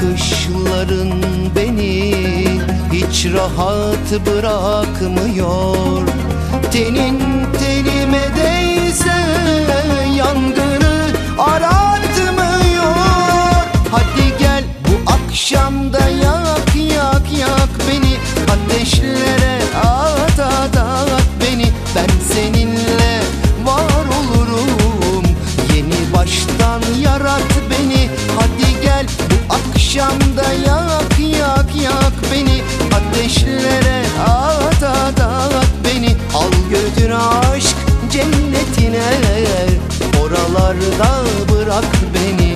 bakışların beni hiç rahat bırakmıyor. Tenin tenime değse yangını aratmıyor. Hadi gel bu akşam da yak yak yak beni, ateşlere at at at beni. Ben seninle var olurum, yeni baştan yarat beni. Hadi gel bu akşam da yak yak yak beni, ateşlere at at at beni. Al götür aşk cennetine, oralarda bırak beni.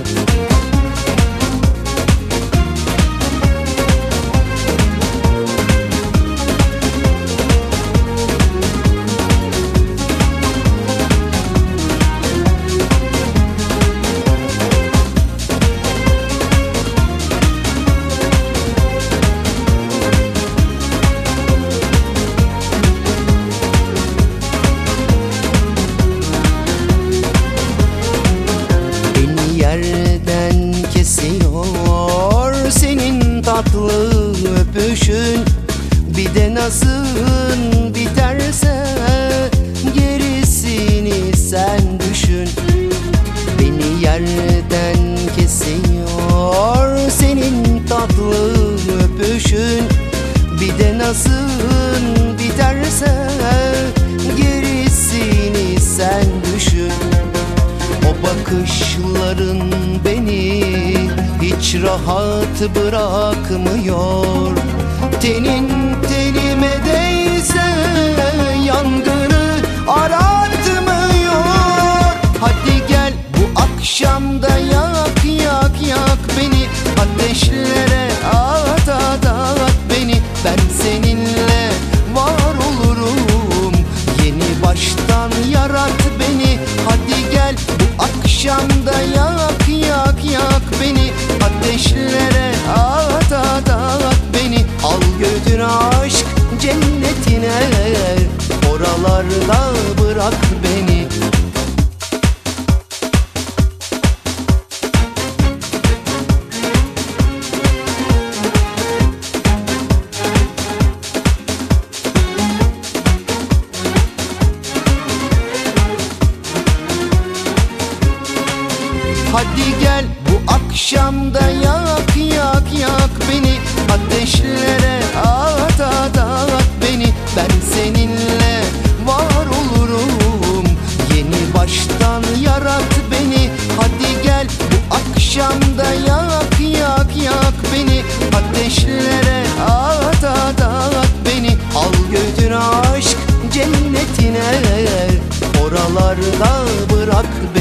Yerden kesiyor senin tatlı öpüşün. Bir de nasıl biterse gerisini sen düşün. Beni yerden kesiyor senin tatlı öpüşün. Bir de nasıl biterse gerisini sen düşün. O bakışların beni hiç rahat bırakmıyor. Tenin tenime değse yangını aratmıyor. Hadi gel bu akşam da yak yak yak beni, ateşlere at at at beni. Ben seninle var olurum, yeni baştan yarat beni. Hadi gel bu akşam da yak yak yak beni, ateşlere at at at beni. Al götür aşk cennetine, oralarda bırak beni. Hadi gel bu akşam da yak yak yak beni, ateşlere at at at beni. Ben seninle var olurum, yeni baştan yarat beni. Hadi gel bu akşam da yak yak yak beni, ateşlere at at at beni. Al götür aşk cennetine, oralarda bırak beni.